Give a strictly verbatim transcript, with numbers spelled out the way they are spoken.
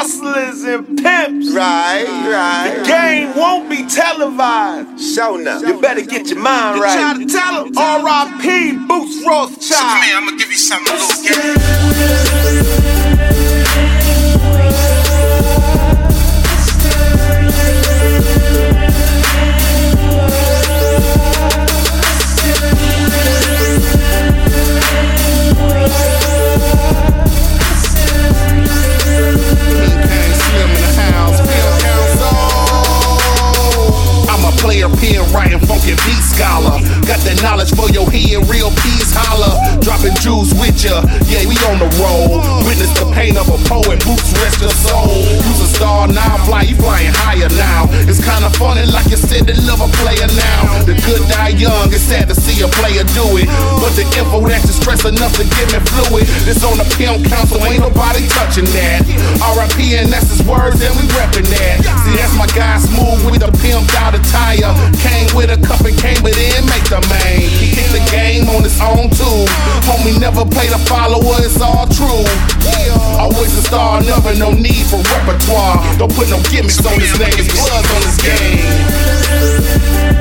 hustlers and pimps. Right, right. The game won't be televised. Show enough. You better get your mind right. Try to tell him. R I P Boots Rothschild. Come here, I'm gonna give you something a little ghetto. Pen writing funky beat scholar. Got that knowledge for your head, real peace holler. Dropping jewels with ya, yeah, we on the roll. Witness the pain of a poet, boots rest your soul. Use a star now, fly, you flying higher now. It's kinda funny, like you said, to love a player now. The good die young, it's sad to see a player do it. But the info that's just stress enough to give me fluid. It's on the Pimp Council, ain't nobody touching that. R I P and that's his words, and we reppin' that. See, that's my guy Smooth with the pimped out attire. Came with a cup and came with it and make the main. He kicked the game on his own too. Homie never played a follower, it's all true. Always a star, never no need for repertoire. Don't put no gimmicks on this nigga's blood on this game.